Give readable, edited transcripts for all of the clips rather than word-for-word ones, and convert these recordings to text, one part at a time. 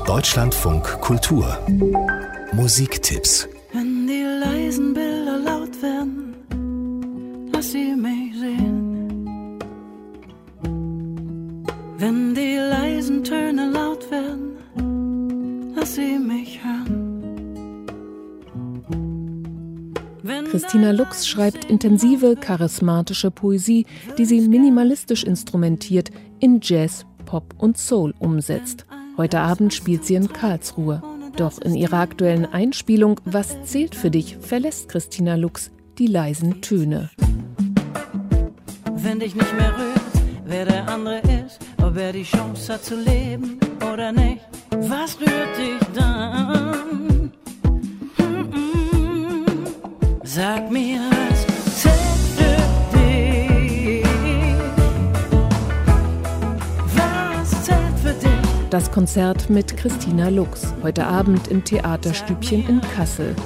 Deutschlandfunk Kultur Musiktipps. Wenn die leisen Bilder laut werden, lass sie mich sehen. Wenn die leisen Töne laut werden, lass sie mich hören. Christina Lux schreibt intensive, charismatische Poesie, die sie minimalistisch instrumentiert in Jazz, Pop und Soul umsetzt. Heute Abend spielt sie in Karlsruhe. Doch in ihrer aktuellen Einspielung Was zählt für dich verlässt Christina Lux die leisen Töne. Wenn dich nicht mehr rührt, wer der andere ist, ob er die Chance hat zu leben oder nicht, was rührt dich dann? Sag mir, was zählt für dich? Was zählt für dich? Das Konzert mit Christina Lux, heute Abend im Theaterstübchen in Kassel.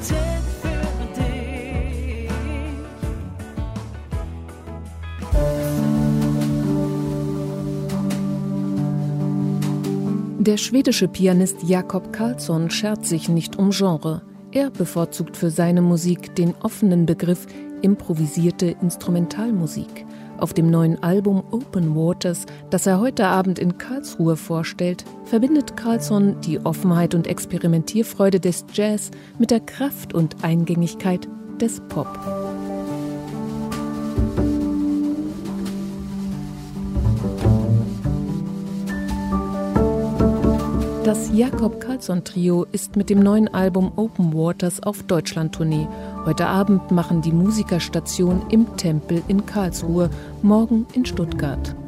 Der schwedische Pianist Jakob Karlsson schert sich nicht um Genre. Er bevorzugt für seine Musik den offenen Begriff improvisierte Instrumentalmusik. Auf dem neuen Album Open Waters, das er heute Abend in Karlsruhe vorstellt, verbindet Karlsson die Offenheit und Experimentierfreude des Jazz mit der Kraft und Eingängigkeit des Pop. Das Jakob Karlsson Trio ist mit dem neuen Album Open Waters auf Deutschlandtournee. Heute Abend machen die Musiker Station im Tempel in Karlsruhe, morgen in Stuttgart.